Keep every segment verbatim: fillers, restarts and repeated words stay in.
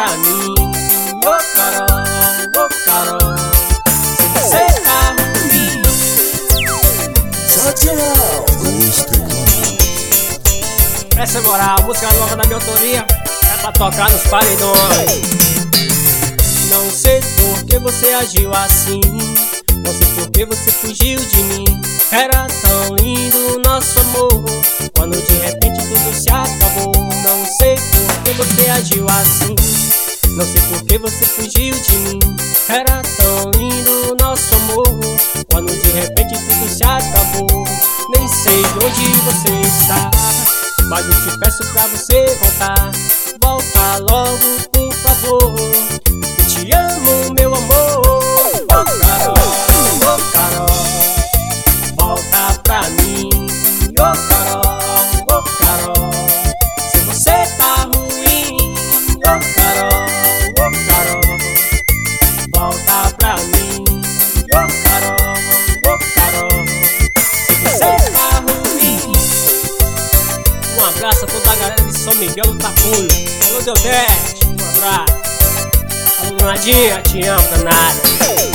pra mim. Ô Carol, ô Carol, se você tá ruim. Tchau, Essa é moral, música nova da minha autoria, é pra tocar nos paredões. Não sei por que você agiu assim, não sei por que você fugiu de mim. Era tão lindo o nosso amor, quando de repente tudo se acabou. Não sei por que você agiu assim, não sei por que você fugiu de mim. Era tão lindo o nosso amor, quando de repente tudo se acabou. Nem sei onde você está, mas eu te peço pra você voltar. Volta logo, por favor, eu te amo, meu amor. Ô Carol, ô Carol, volta pra mim. Ô Carol, ô Carol, se você tá ruim. Ô Carol, ô Carol, volta pra mim. Ô Carol, ô Carol, se você tá ruim. Um abraço a toda a galera de São Miguel do Tapuio. Alô, Deodete, um abraço. Alô, Nadinha, te amo, danada.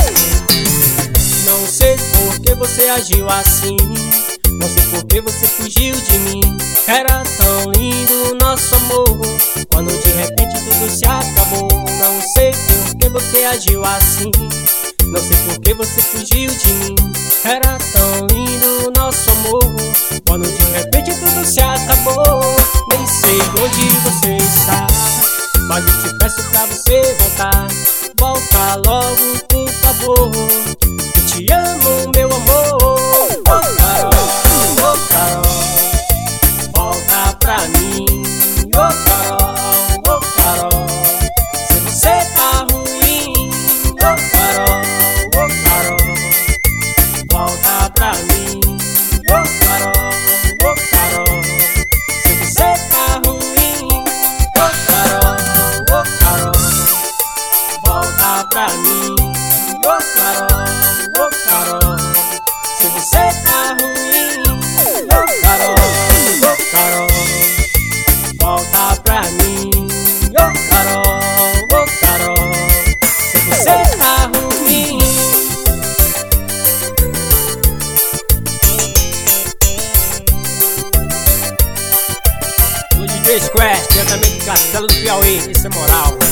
Não sei por que você agiu assim, não sei por que você fugiu de mim. Era tão lindo o nosso amor, quando de repente tudo se acabou. Não sei por que você agiu assim, não sei por que você fugiu de mim. Era tão lindo o nosso amor, quando de repente tudo se acabou. Nem sei onde você está, mas eu te peço pra você voltar. Volta logo, por favor, eu te amo, meu amor. Ô Carol, ô Carol, volta pra mim. Ô Carol, ô Carol, se você tá ruim. Ô Carol, ô Carol, volta pra mim. Ô Carol, ô Carol, se você tá ruim. Ô Carol, ô Carol, volta pra mim. Ô Carol, ô Carol, se você tá ruim. Ô Carol, ô Carol, volta pra mim. Ô Carol, ô Carol, se você tá ruim. O D J Square, diretamente do Castelo do Piauí, isso é moral.